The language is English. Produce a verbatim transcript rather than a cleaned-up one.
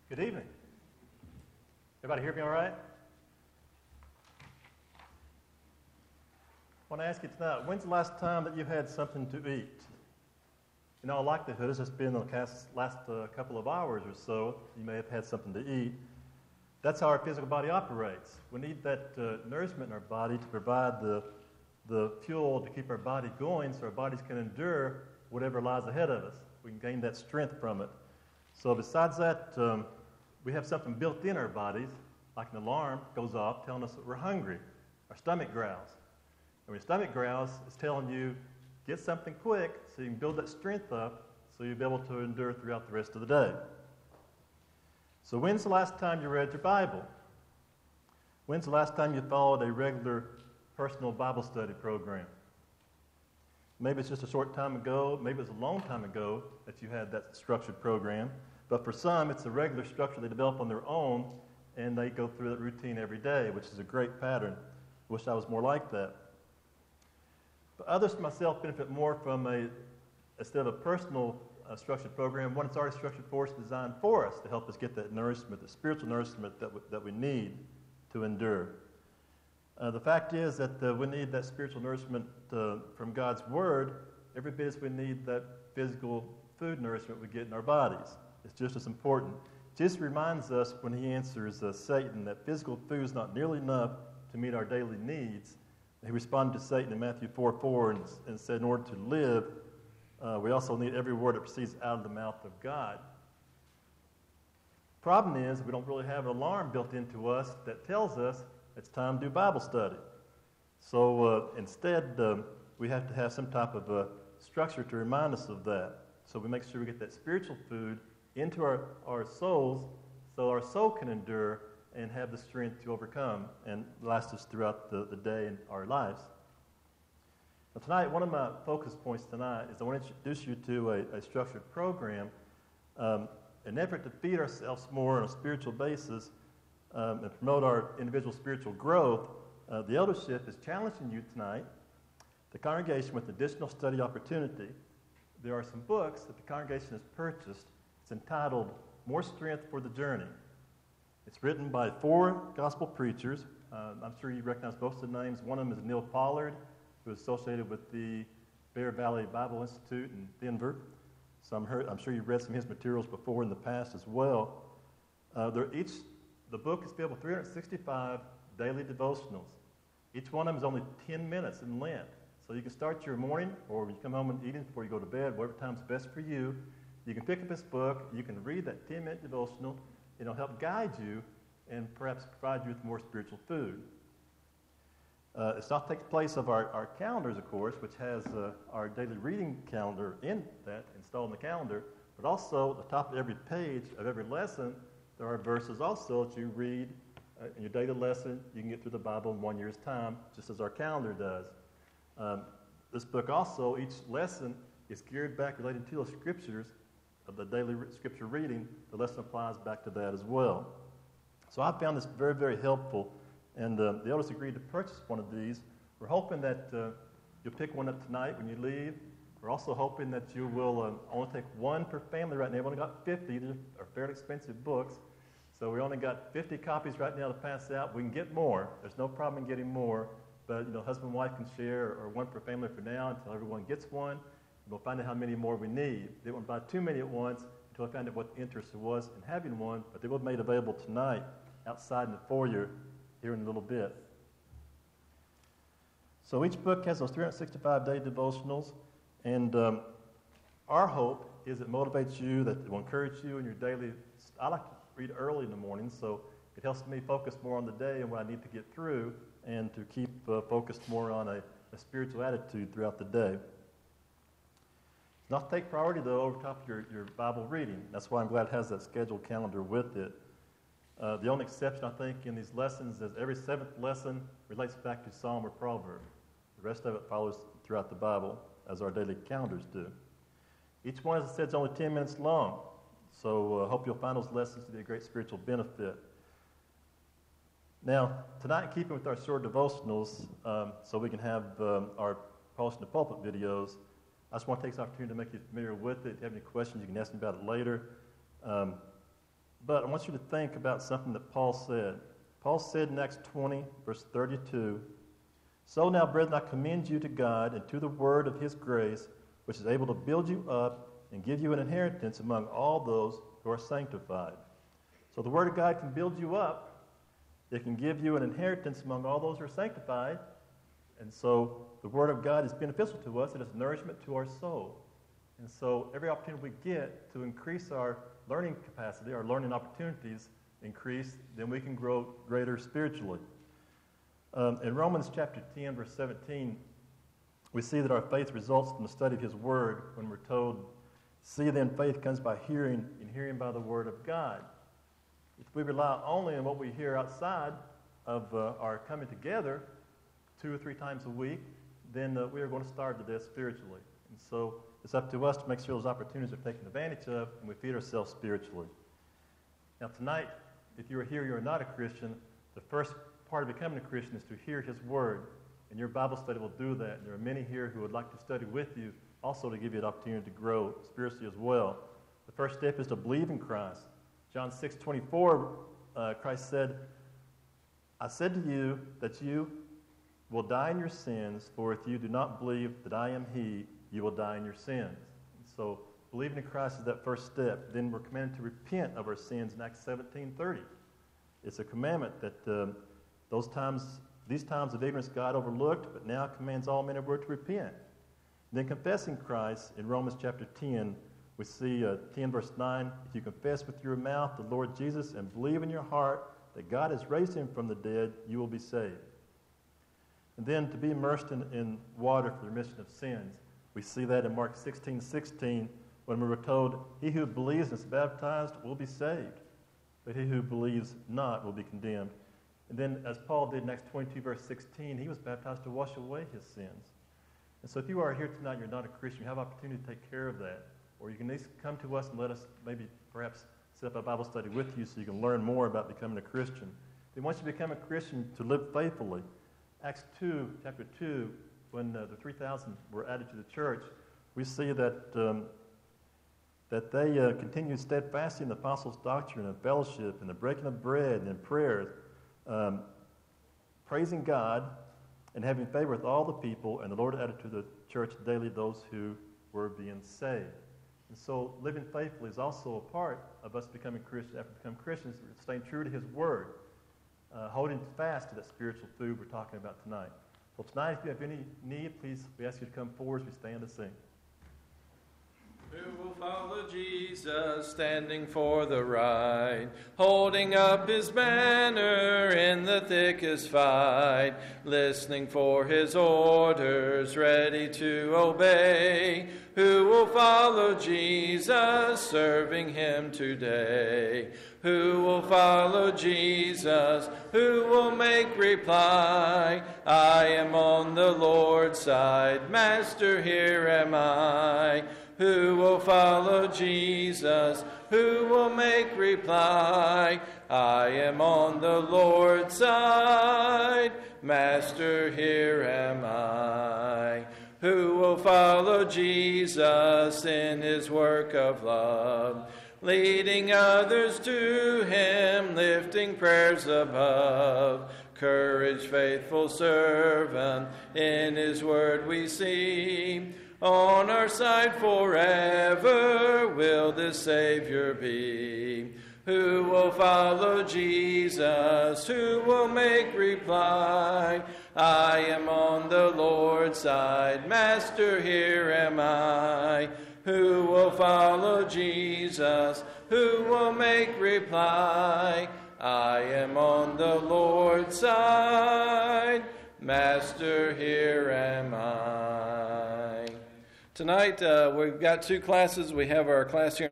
Good evening. Everybody hear me all right? I want to ask you tonight, when's the last time that you've had something to eat? In all likelihood, it's just been the last, last uh, couple of hours or so, you may have had something to eat. That's how our physical body operates. We need that uh, nourishment in our body to provide the, the fuel to keep our body going so our bodies can endure whatever lies ahead of us. We can gain that strength from it. So besides that, um, we have something built in our bodies, like an alarm goes off telling us that we're hungry. Our stomach growls. And when your stomach growls, it's telling you, get something quick so you can build that strength up so you'll be able to endure throughout the rest of the day. So when's the last time you read your Bible? When's the last time you followed a regular personal Bible study program? Maybe it's just a short time ago, maybe it's a long time ago that you had that structured program. But for some, it's a regular structure they develop on their own, and they go through that routine every day, which is a great pattern. Wish I was more like that. But others, myself, benefit more from a, instead of a personal uh, structured program, one that's already structured for us, designed for us to help us get that nourishment, the spiritual nourishment that we, that we need to endure. Uh, the fact is that uh, we need that spiritual nourishment uh, from God's Word every bit as we need that physical food nourishment we get in our bodies. It's just as important. Jesus reminds us when he answers uh, Satan that physical food is not nearly enough to meet our daily needs. He responded to Satan in Matthew four four and, and said, in order to live, uh, we also need every word that proceeds out of the mouth of God. Problem is, we don't really have an alarm built into us that tells us it's time to do Bible study. So uh, instead, um, we have to have some type of a structure to remind us of that. So we make sure we get that spiritual food into our, our souls so our soul can endure and have the strength to overcome and last us throughout the, the day and our lives. Now tonight, one of my focus points tonight is I want to introduce you to a, a structured program um, in an effort to feed ourselves more on a spiritual basis um, and promote our individual spiritual growth. Uh, the eldership is challenging you tonight, the congregation, with additional study opportunity. There are some books that the congregation has purchased. It's entitled More Strength for the Journey. It's written by four gospel preachers. Uh, I'm sure you recognize both of the names. One of them is Neil Pollard, who is associated with the Bear Valley Bible Institute in Denver. So I'm, heard, I'm sure you've read some of his materials before in the past as well. Uh, they're each, the book is filled with three hundred sixty-five daily devotionals. Each one of them is only ten minutes in length. So you can start your morning, or when you come home and eat before you go to bed, whatever time's best for you. You can pick up this book, you can read that ten-minute devotional. It'll help guide you and perhaps provide you with more spiritual food. Uh, it's not takes place of our, our calendars, of course, which has uh, our daily reading calendar in that, installed in the calendar, but also at the top of every page of every lesson, there are verses also that you read uh, in your daily lesson. You can get through the Bible in one year's time, just as our calendar does. Um, this book also, each lesson is geared back related to the scriptures of the daily scripture reading. The lesson applies back to that as well. So I found this very, very helpful, and uh, the elders agreed to purchase one of these. We're hoping that uh, you'll pick one up tonight when you leave. We're also hoping that you will uh, only take one per family right now. We've only got fifty. These are fairly expensive books. So we only got fifty copies right now to pass out. We can get more. There's no problem in getting more. But, you know, husband and wife can share, or one per family for now until everyone gets one. We'll find out how many more we need. They won't buy too many at once until I find out what the interest there was in having one, but they will be made available tonight outside in the foyer here in a little bit. So each book has those three hundred sixty-five day devotionals, and um, our hope is it motivates you, that it will encourage you in your daily. I like to read early in the morning, so it helps me focus more on the day and what I need to get through, and to keep uh, focused more on a, a spiritual attitude throughout the day. Not to take priority, though, over top of your, your Bible reading. That's why I'm glad it has that scheduled calendar with it. Uh, the only exception, I think, in these lessons is every seventh lesson relates back to Psalm or Proverb. The rest of it follows throughout the Bible, as our daily calendars do. Each one, as I said, is only ten minutes long. So I uh, hope you'll find those lessons to be a great spiritual benefit. Now, tonight, in keeping with our short devotionals, um, so we can have um, our Polishing the Pulpit videos, I just want to take this opportunity to make you familiar with it. If you have any questions, you can ask me about it later. Um, But I want you to think about something that Paul said. Paul said in Acts twenty, verse thirty-two, "So now, brethren, I commend you to God and to the word of his grace, which is able to build you up and give you an inheritance among all those who are sanctified." So the word of God can build you up. It can give you an inheritance among all those who are sanctified. And so the word of God is beneficial to us. It is nourishment to our soul. And so every opportunity we get to increase our learning capacity, our learning opportunities increase, then we can grow greater spiritually. Um, in Romans chapter ten, verse seventeen, we see that our faith results from the study of his word when we're told, "See then, faith comes by hearing, and hearing by the word of God." If we rely only on what we hear outside of uh, our coming together two or three times a week, then uh, we are going to starve to death spiritually. And so it's up to us to make sure those opportunities are taken advantage of and we feed ourselves spiritually. Now tonight, if you are here, you are not a Christian, the first part of becoming a Christian is to hear his word. And your Bible study will do that. And there are many here who would like to study with you, also to give you an opportunity to grow spiritually as well. The first step is to believe in Christ. John six twenty-four, uh, Christ said, "I said to you that you will die in your sins, for if you do not believe that I am he, you will die in your sins." And so believing in Christ is that first step. Then we're commanded to repent of our sins in Acts seventeen thirty. It's a commandment that um, those times, these times of ignorance God overlooked, but now commands all men everywhere to repent. And then confessing Christ in Romans chapter ten, we see uh, ten verse nine, "If you confess with your mouth the Lord Jesus and believe in your heart that God has raised him from the dead, you will be saved." And then to be immersed in, in water for the remission of sins. We see that in Mark sixteen sixteen, when we were told, "He who believes and is baptized will be saved, but he who believes not will be condemned." And then, as Paul did in Acts twenty-two, verse sixteen, he was baptized to wash away his sins. And so if you are here tonight, you're not a Christian, you have opportunity to take care of that. Or you can at least come to us and let us maybe perhaps set up a Bible study with you so you can learn more about becoming a Christian. Then once you become a Christian, to live faithfully. Acts two, chapter two, when uh, the three thousand were added to the church, we see that um, that they uh, continued steadfastly in the apostles' doctrine and fellowship and the breaking of bread and in prayers, um, praising God and having favor with all the people, and the Lord added to the church daily those who were being saved. And so living faithfully is also a part of us becoming Christians. After we become Christians, staying true to his word, uh, holding fast to that spiritual food we're talking about tonight. So tonight, if you have any need, please, we ask you to come forward as we stand to sing. Who will follow Jesus, standing for the right, holding up his banner in the thickest fight, listening for his orders, ready to obey? Who will follow Jesus, serving him today? Who will follow Jesus? Who will make reply? I am on the Lord's side, Master, here am I. Who will follow Jesus? Who will make reply? I am on the Lord's side, Master, here am I. Who will follow Jesus in his work of love, leading others to him, lifting prayers above? Courage, faithful servant, in his word we see. On our side forever will this Savior be. Who will follow Jesus? Who will make reply? I am on the Lord's side, Master, here am I. Who will follow Jesus? Who will make reply? I am on the Lord's side, Master, here am I. Tonight, uh, we've got two classes. We have our class here.